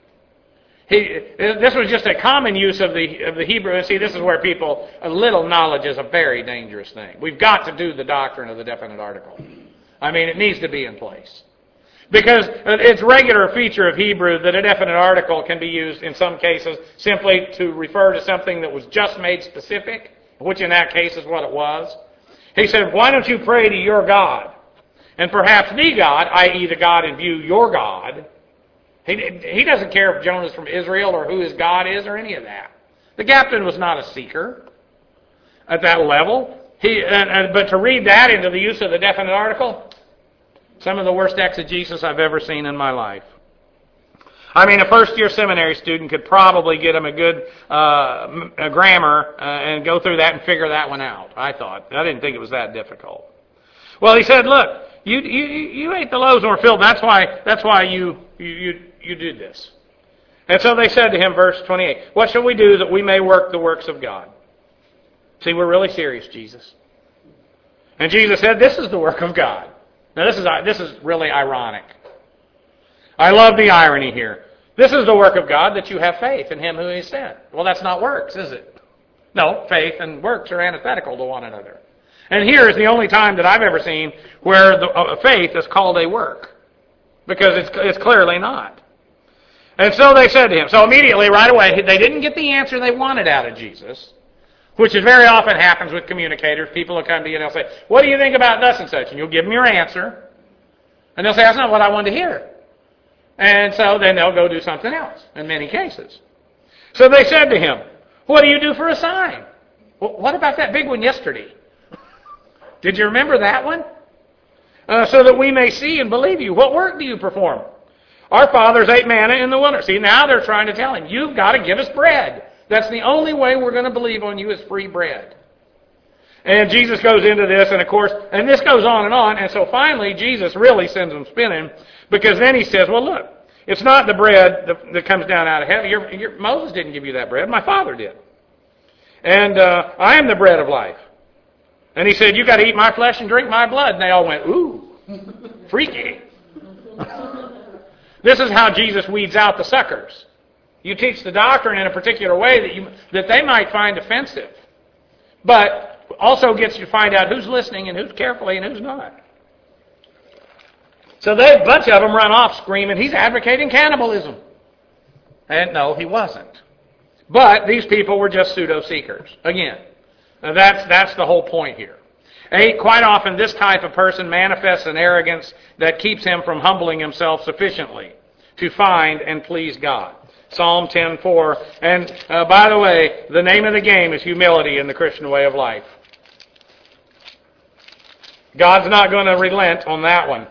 This was just a common use of the Hebrew. And see, this is where a little knowledge is a very dangerous thing. We've got to do the doctrine of the definite article. It needs to be in place. Because it's a regular feature of Hebrew that a definite article can be used in some cases simply to refer to something that was just made specific, which in that case is what it was. He said, why don't you pray to your God? And perhaps the God, i.e. the God in view, your God. He doesn't care if Jonah's from Israel or who his God is or any of that. The captain was not a seeker at that level. But to read that into the use of the definite article, some of the worst exegesis I've ever seen in my life. A first-year seminary student could probably get him a good grammar and go through that and figure that one out, I thought. I didn't think it was that difficult. Well, he said, look, you ate the loaves and were filled. That's why you did this. And so they said to him, verse 28, what shall we do that we may work the works of God? See, we're really serious, Jesus. And Jesus said, this is the work of God. Now, this is really ironic. I love the irony here. This is the work of God, that you have faith in him who he sent. Well, that's not works, is it? No, faith and works are antithetical to one another. And here is the only time that I've ever seen where faith is called a work. Because it's clearly not. And so they said to him. So immediately, right away, they didn't get the answer they wanted out of Jesus, which is very often happens with communicators. People will come to you and they'll say, what do you think about thus and such? And you'll give them your answer. And they'll say, that's not what I wanted to hear. And so then they'll go do something else in many cases. So they said to him, what do you do for a sign? Well, what about that big one yesterday? Did you remember that one? So that we may see and believe you. What work do you perform? Our fathers ate manna in the wilderness. See, now they're trying to tell him, you've got to give us bread. That's the only way we're going to believe on you is free bread. And Jesus goes into this, and of course, and this goes on, and so finally Jesus really sends them spinning, because then he says, well, look, it's not the bread that comes down out of heaven. Moses didn't give you that bread. My Father did. And I am the bread of life. And he said, you got to eat my flesh and drink my blood. And they all went, ooh, freaky. This is how Jesus weeds out the suckers. You teach the doctrine in a particular way that they might find offensive, but also gets you to find out who's listening and who's carefully and who's not. So a bunch of them run off screaming, he's advocating cannibalism. And no, he wasn't. But these people were just pseudo-seekers. Again, that's the whole point here. Quite often, this type of person manifests an arrogance that keeps him from humbling himself sufficiently to find and please God. Psalm 10:4. And by the way, the name of the game is humility in the Christian way of life. God's not going to relent on that one.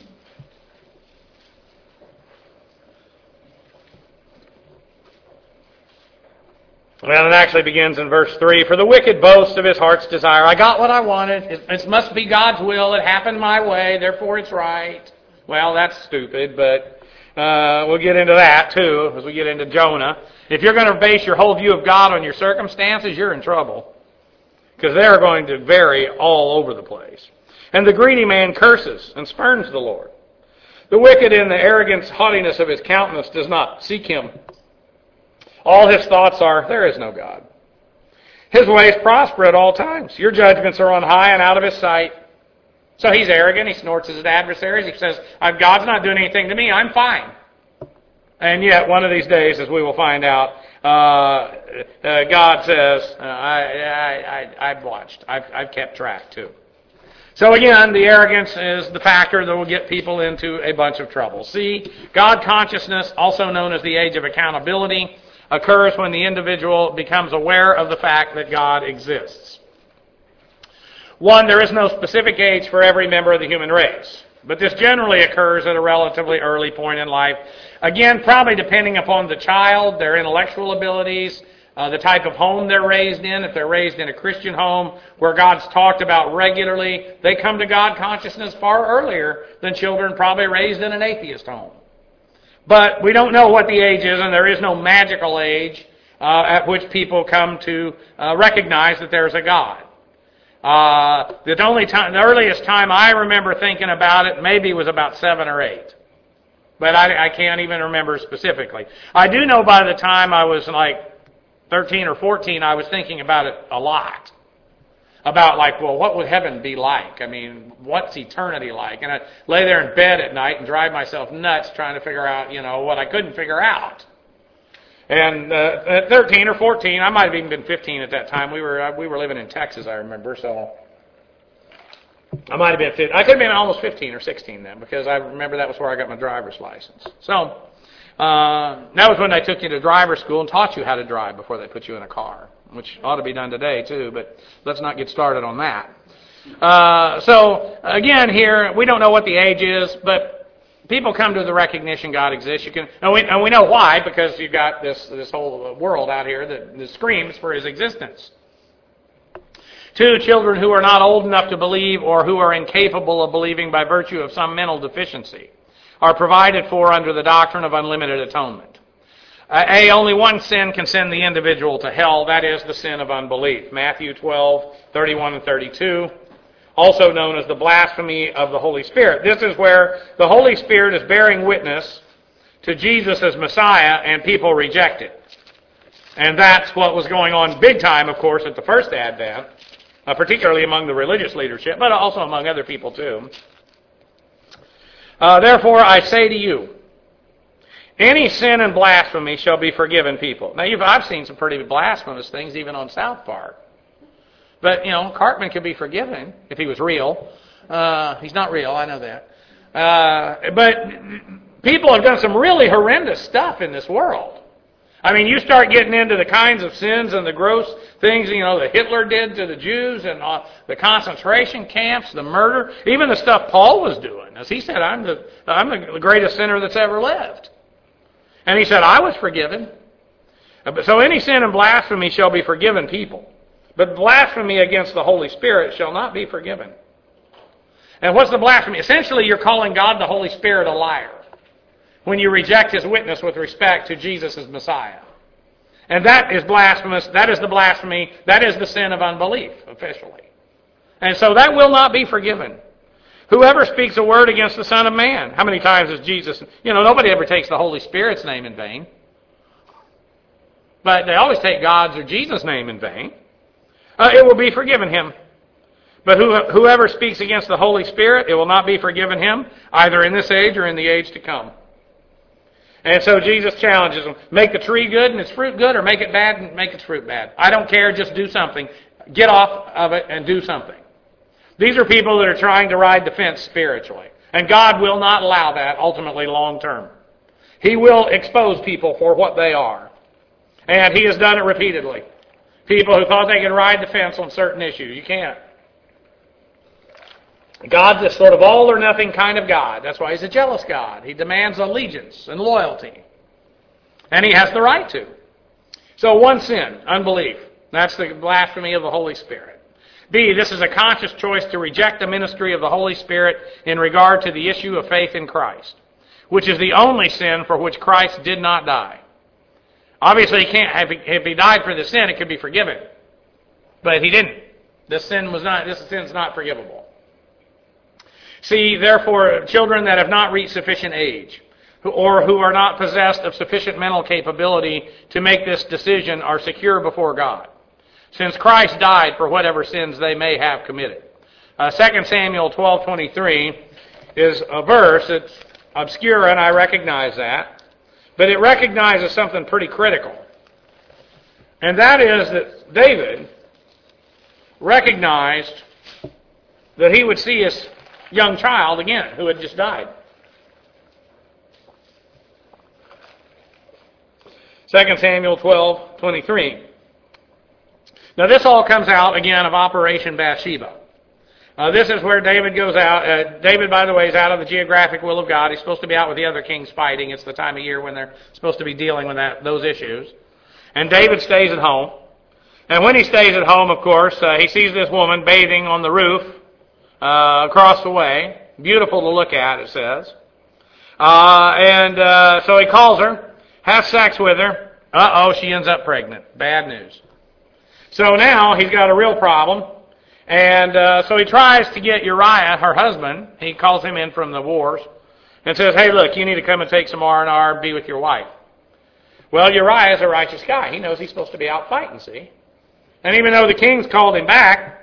Well, it actually begins in verse 3. For the wicked boasts of his heart's desire. I got what I wanted. It must be God's will. It happened my way. Therefore it's right. Well, that's stupid, but we'll get into that too as we get into Jonah. If you're going to base your whole view of God on your circumstances, you're in trouble. Because they're going to vary all over the place. And the greedy man curses and spurns the Lord. The wicked in the arrogance, haughtiness of his countenance does not seek him. All his thoughts are, there is no God. His ways prosper at all times. Your judgments are on high and out of his sight. So he's arrogant. He snorts at his adversaries. He says, God's not doing anything to me. I'm fine. And yet, one of these days, as we will find out, God says, I've watched. I've kept track too. So again, the arrogance is the factor that will get people into a bunch of trouble. See, God consciousness, also known as the age of accountability, occurs when the individual becomes aware of the fact that God exists. One, there is no specific age for every member of the human race, but this generally occurs at a relatively early point in life. Again, probably depending upon the child, their intellectual abilities, the type of home they're raised in. If they're raised in a Christian home where God's talked about regularly, they come to God consciousness far earlier than children probably raised in an atheist home. But we don't know what the age is, and there is no magical age at which people come to recognize that there's a God. The earliest time I remember thinking about it maybe was about 7 or 8. But I can't even remember specifically. I do know by the time I was like 13 or 14, I was thinking about it a lot. About what would heaven be like? I mean, what's eternity like? And I'd lay there in bed at night and drive myself nuts trying to figure out, what I couldn't figure out. And at 13 or 14, I might have even been 15 at that time. We were living in Texas, I remember, so I might have been 15. I could have been almost 15 or 16 then, because I remember that was where I got my driver's license. So that was when they took you to driver's school and taught you how to drive before they put you in a car, which ought to be done today too, but let's not get started on that. So again here, we don't know what the age is, but people come to the recognition God exists. And we know why, because you've got this whole world out here that screams for his existence. 2, children who are not old enough to believe or who are incapable of believing by virtue of some mental deficiency are provided for under the doctrine of unlimited atonement. Only one sin can send the individual to hell. That is the sin of unbelief. Matthew 12:31 and 32, also known as the blasphemy of the Holy Spirit. This is where the Holy Spirit is bearing witness to Jesus as Messiah and people reject it. And that's what was going on big time, of course, at the first Advent, particularly among the religious leadership, but also among other people too. Therefore, I say to you, Any sin and blasphemy shall be forgiven people. Now, I've seen some pretty blasphemous things even on South Park. But, Cartman could be forgiven if he was real. He's not real, I know that. But people have done some really horrendous stuff in this world. I mean, you start getting into the kinds of sins and the gross things, that Hitler did to the Jews and the concentration camps, the murder, even the stuff Paul was doing. As he said, I'm the greatest sinner that's ever lived. And he said, I was forgiven. So any sin and blasphemy shall be forgiven people. But blasphemy against the Holy Spirit shall not be forgiven. And what's the blasphemy? Essentially, you're calling God the Holy Spirit a liar when you reject His witness with respect to Jesus as Messiah. And that is blasphemous. That is the blasphemy. That is the sin of unbelief, officially. And so that will not be forgiven. Whoever speaks a word against the Son of Man. How many times has Jesus... nobody ever takes the Holy Spirit's name in vain. But they always take God's or Jesus' name in vain. It will be forgiven him. But whoever speaks against the Holy Spirit, it will not be forgiven him, either in this age or in the age to come. And so Jesus challenges them. Make the tree good and its fruit good, or make it bad and make its fruit bad. I don't care, just do something. Get off of it and do something. These are people that are trying to ride the fence spiritually. And God will not allow that ultimately long term. He will expose people for what they are. And He has done it repeatedly. People who thought they could ride the fence on certain issues. You can't. God's this sort of all or nothing kind of God. That's why He's a jealous God. He demands allegiance and loyalty. And He has the right to. So one sin, unbelief. That's the blasphemy of the Holy Spirit. B, this is a conscious choice to reject the ministry of the Holy Spirit in regard to the issue of faith in Christ, which is the only sin for which Christ did not die. Obviously, if He died for the sin, it could be forgiven. But He didn't. This sin's not forgivable. See, therefore, children that have not reached sufficient age, or who are not possessed of sufficient mental capability to make this decision, are secure before God, since Christ died for whatever sins they may have committed. 2 Samuel 12:23 is a verse that's obscure, and I recognize that, but it recognizes something pretty critical. And that is that David recognized that he would see his young child again, who had just died. 2 Samuel 12:23. Now this all comes out, again, of Operation Bathsheba. This is where David goes out. David, by the way, is out of the geographic will of God. He's supposed to be out with the other kings fighting. It's the time of year when they're supposed to be dealing with those issues. And David stays at home. And when he stays at home, of course, he sees this woman bathing on the roof across the way. Beautiful to look at, it says. So he calls her, has sex with her. She ends up pregnant. Bad news. So now he's got a real problem. And so he tries to get Uriah, her husband, he calls him in from the wars, and says, hey, look, you need to come and take some R&R and be with your wife. Well, Uriah is a righteous guy. He knows he's supposed to be out fighting, see? And even though the king's called him back,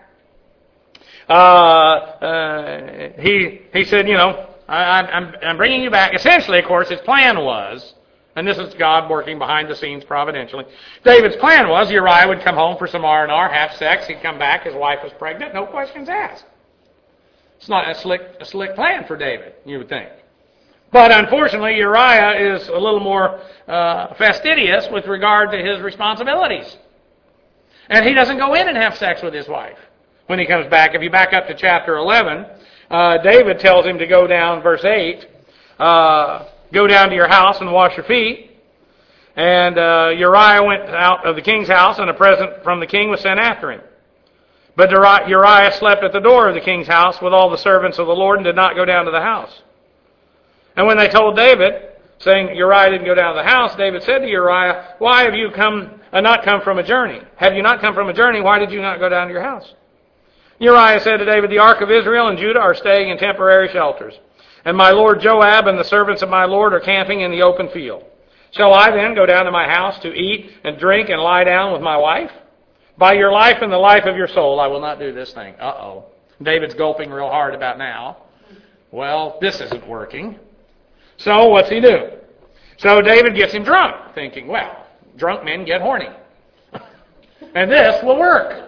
he said, I'm bringing you back. Essentially, of course, his plan was, and this is God working behind the scenes providentially, David's plan was Uriah would come home for some R&R, have sex, he'd come back, his wife was pregnant, no questions asked. It's not a slick plan for David, you would think. But unfortunately, Uriah is a little more fastidious with regard to his responsibilities. And he doesn't go in and have sex with his wife when he comes back. If you back up to chapter 11, David tells him to go down, verse 8, go down to your house and wash your feet. And Uriah went out of the king's house, and a present from the king was sent after him. But Uriah slept at the door of the king's house with all the servants of the Lord and did not go down to the house. And when they told David, saying Uriah didn't go down to the house, David said to Uriah, why have you not come from a journey? Have you not come from a journey? Why did you not go down to your house? Uriah said to David, the ark of Israel and Judah are staying in temporary shelters, and my lord Joab and the servants of my lord are camping in the open field. Shall I then go down to my house to eat and drink and lie down with my wife? By your life and the life of your soul, I will not do this thing. David's gulping real hard about now. Well, this isn't working. So what's he do? So David gets him drunk, thinking, well, drunk men get horny. And this will work.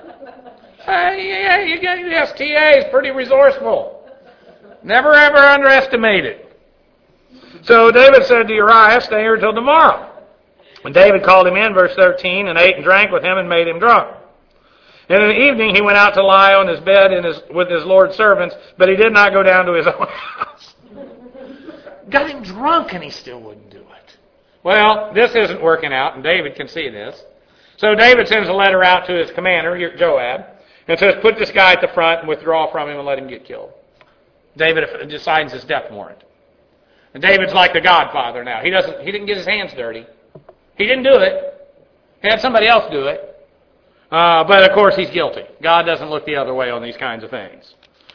The STA is pretty resourceful. Never ever underestimate it. So David said to Uriah, stay here till tomorrow. And David called him in, verse 13, and ate and drank with him and made him drunk. And in the evening he went out to lie on his bed with his Lord's servants, but he did not go down to his own house. Got him drunk and he still wouldn't do it. Well, this isn't working out, and David can see this. So David sends a letter out to his commander, Joab, and says, put this guy at the front and withdraw from him and let him get killed. David decides his death warrant. And David's like the Godfather now. He didn't get his hands dirty. He didn't do it. He had somebody else do it. But of course he's guilty. God doesn't look the other way on these kinds of things.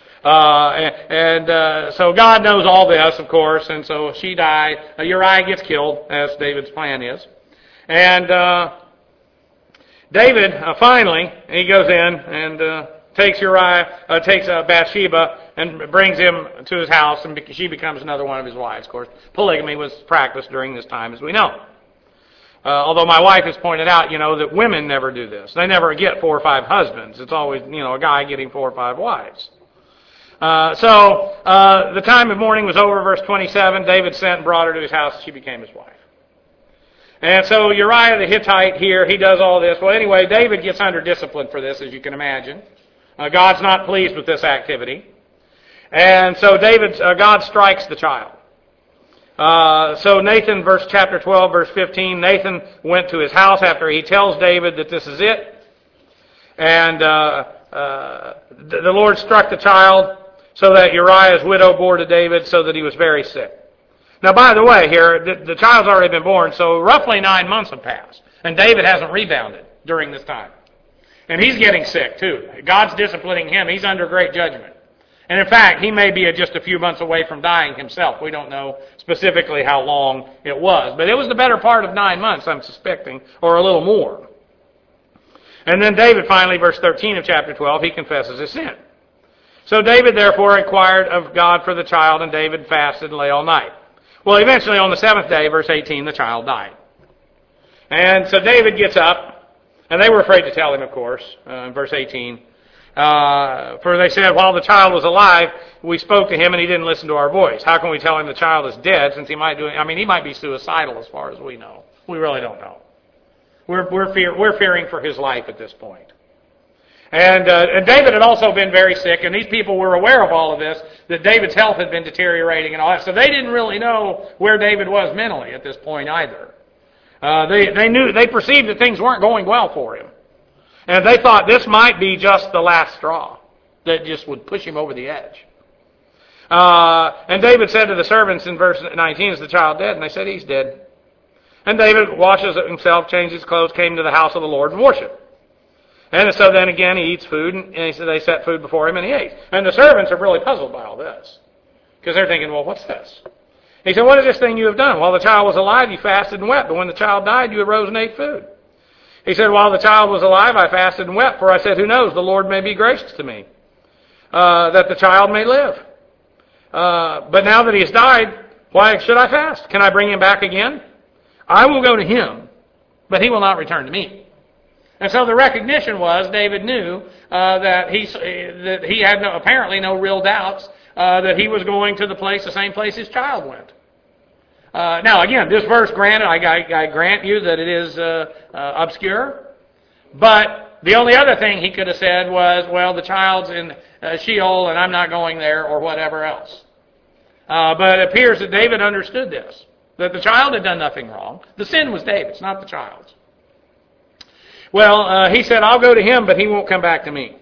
So God knows all this, of course, and so she died. Uriah gets killed, as David's plan is. And David, finally, he goes in and takes Bathsheba and brings him to his house, and she becomes another one of his wives. Of course, polygamy was practiced during this time, as we know. Although my wife has pointed out, that women never do this. They never get 4 or 5 husbands. It's always, a guy getting 4 or 5 wives. So the time of mourning was over, verse 27. David sent and brought her to his house, and she became his wife. And so Uriah the Hittite here, he does all this. Well, anyway, David gets under discipline for this, as you can imagine. God's not pleased with this activity. And so God strikes the child. So Nathan, chapter 12, verse 15, Nathan went to his house after he tells David that this is it. And the Lord struck the child so that Uriah's widow bore to David so that he was very sick. Now, by the way, here, the child's already been born, so roughly 9 months have passed. And David hasn't rebounded during this time. And he's getting sick, too. God's disciplining him. He's under great judgment. And in fact, he may be just a few months away from dying himself. We don't know specifically how long it was. But it was the better part of 9 months, I'm suspecting, or a little more. And then David finally, verse 13 of chapter 12, he confesses his sin. So David therefore inquired of God for the child, and David fasted and lay all night. Well, eventually on the 7th day, verse 18, the child died. And so David gets up, and they were afraid to tell him, of course, in verse 18. For they said, while the child was alive, we spoke to him and he didn't listen to our voice. How can we tell him the child is dead, since he might he might be suicidal as far as we know. We really don't know. We're fearing for his life at this point. And David had also been very sick, and these people were aware of all of this, that David's health had been deteriorating and all that. So they didn't really know where David was mentally at this point either. They perceived that things weren't going well for him. And they thought this might be just the last straw that just would push him over the edge. And David said to the servants in verse 19, is the child dead? And they said, he's dead. And David washes himself, changed his clothes, came to the house of the Lord and worshiped. And so then again he eats food, and they set food before him and he ate. And the servants are really puzzled by all this. Because they're thinking, well, what's this? He said, what is this thing you have done? While the child was alive, you fasted and wept. But when the child died, you arose and ate food. He said, while the child was alive, I fasted and wept. For I said, who knows, the Lord may be gracious to me, that the child may live. But now that he has died, why should I fast? Can I bring him back again? I will go to him, but he will not return to me. And so the recognition was, David knew that he had apparently no real doubts that he was going to the same place his child went. Now, again, this verse, granted, I grant you that it is obscure. But the only other thing he could have said was, well, the child's in Sheol and I'm not going there, or whatever else. But it appears that David understood this, that the child had done nothing wrong. The sin was David's, not the child's. Well, he said, I'll go to him, but he won't come back to me.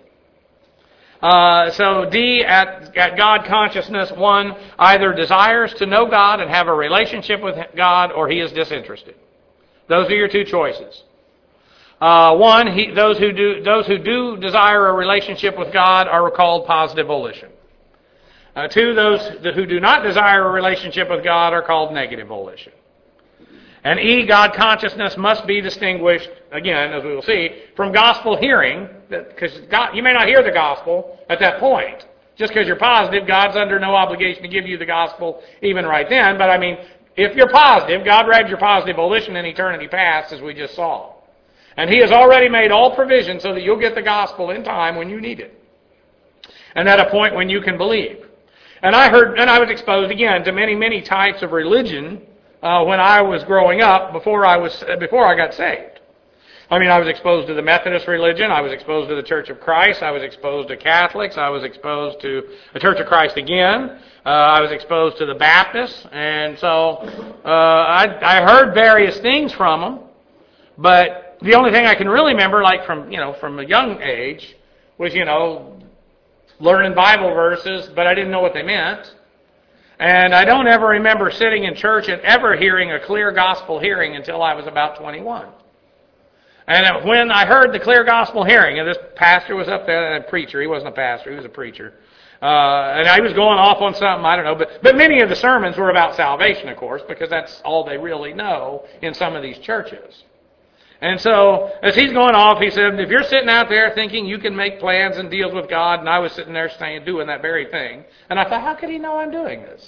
So D, at God consciousness, one either desires to know God and have a relationship with God, or he is disinterested. Those are your two choices. One, those who do desire a relationship with God are called positive volition. Two, those who do not desire a relationship with God are called negative volition. And E, God consciousness must be distinguished, again, as we will see, from gospel hearing, because you may not hear the gospel at that point. Just because you're positive, God's under no obligation to give you the gospel even right then. But If you're positive, God read your positive volition in eternity past, as we just saw. And He has already made all provision so that you'll get the gospel in time when you need it. And at a point when you can believe. And I was exposed again to many, many types of religion when I was growing up before I got saved. I mean, I was exposed to the Methodist religion. I was exposed to the Church of Christ. I was exposed to Catholics. I was exposed to the Church of Christ again. I was exposed to the Baptists. And so I heard various things from them. But the only thing I can really remember, like from a young age, was, learning Bible verses, but I didn't know what they meant. And I don't ever remember sitting in church and ever hearing a clear gospel hearing until I was about 21. And when I heard the clear gospel hearing, and this pastor was up there, a preacher, he wasn't a pastor, he was a preacher, and I was going off on something, I don't know, but many of the sermons were about salvation, of course, because that's all they really know in some of these churches. And so, as he's going off, he said, if you're sitting out there thinking you can make plans and deals with God, and I was sitting there doing that very thing, and I thought, how could he know I'm doing this?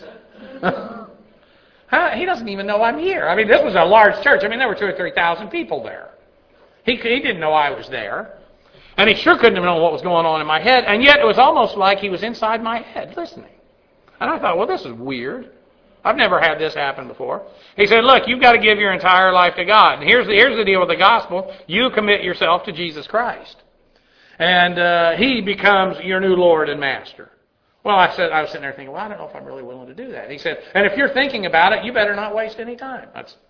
He doesn't even know I'm here. I mean, this was a large church. I mean, there were 2,000 or 3,000 people there. He didn't know I was there. And he sure couldn't have known what was going on in my head. And yet it was almost like he was inside my head listening. And I thought, well, this is weird. I've never had this happen before. He said, look, you've got to give your entire life to God. And here's the deal with the gospel. You commit yourself to Jesus Christ. And He becomes your new Lord and Master. Well, I was sitting there thinking, well, I don't know if I'm really willing to do that. And he said, and if you're thinking about it, you better not waste any time.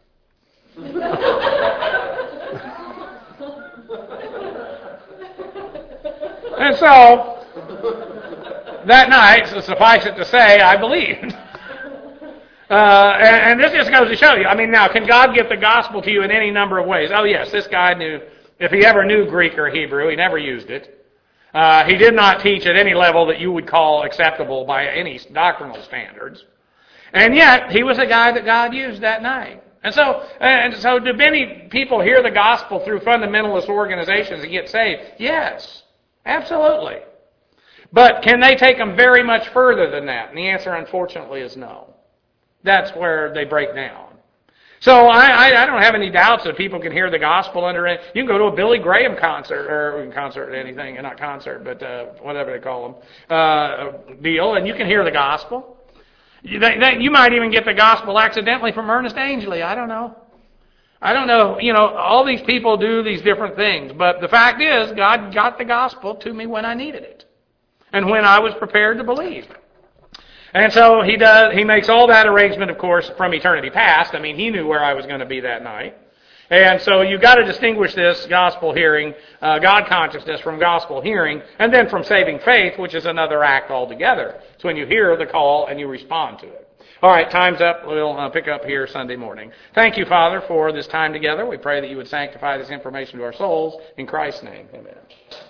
And so, that night, so suffice it to say, I believed. And this just goes to show you. I mean, now, can God get the gospel to you in any number of ways? Oh, yes, this guy knew, if he ever knew Greek or Hebrew, he never used it. He did not teach at any level that you would call acceptable by any doctrinal standards. And yet, he was a guy that God used that night. And so do many people hear the gospel through fundamentalist organizations and get saved? Yes, absolutely. But can they take them very much further than that? And the answer, unfortunately, is no. That's where they break down. So I don't have any doubts that people can hear the gospel under it. You can go to a Billy Graham concert, or anything, not concert, but whatever they call them, deal, and you can hear the gospel. You might even get the gospel accidentally from Ernest Angley. I don't know. All these people do these different things. But the fact is, God got the gospel to me when I needed it. And when I was prepared to believe. And so He makes all that arrangement, of course, from eternity past. I mean, He knew where I was going to be that night. And so you've got to distinguish this gospel hearing, God consciousness from gospel hearing, and then from saving faith, which is another act altogether. It's when you hear the call and you respond to it. All right, time's up. We'll pick up here Sunday morning. Thank you, Father, for this time together. We pray that you would sanctify this information to our souls. In Christ's name, amen.